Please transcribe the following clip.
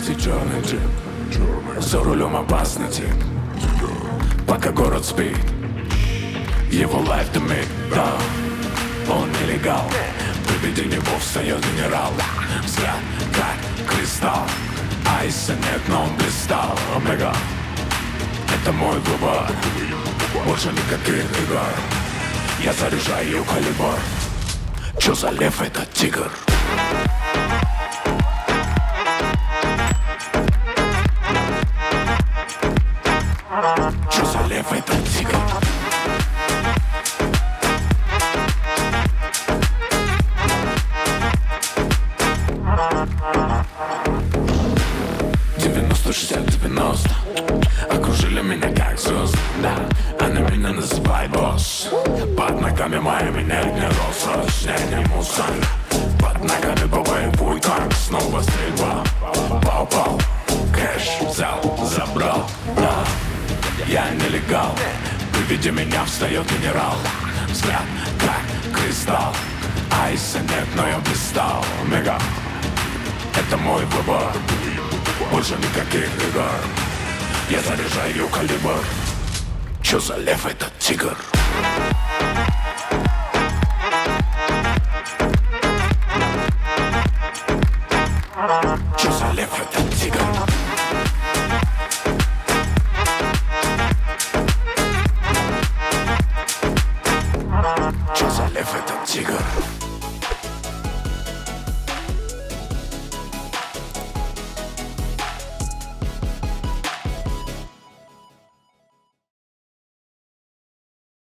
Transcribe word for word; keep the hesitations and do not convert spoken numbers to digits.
и черный джип. За рулем опасный тип, пока город спит. Его лайф дымит, да, он нелегал. При виде него встает генерал. Взгляд как кристалл. Айса нет, но он блистал. Омега, это мой выбор. Больше никаких игр. Я заряжаю калибр. Чё за лев этот тигр? Чё за лев этот тигр? девяносто шестьдесят девяносто окружили меня как звезды, да, они меня называют босс. Под ногами моими нет ни Rolls-Royce, нет ни Mustang. Под ногами боевой танк, снова стрельба. Пау-пау, кэш взял, забрал, да, я нелегал. При виде меня встает генерал. Взгляд как кристалл. Айса нет, но я блистал. Омега, это мой выбор. Больше никаких игр. Я заряжаю калибр. Чё за лев этот тигр? Чё за лев этот тигр? Чё за лев этот тигр?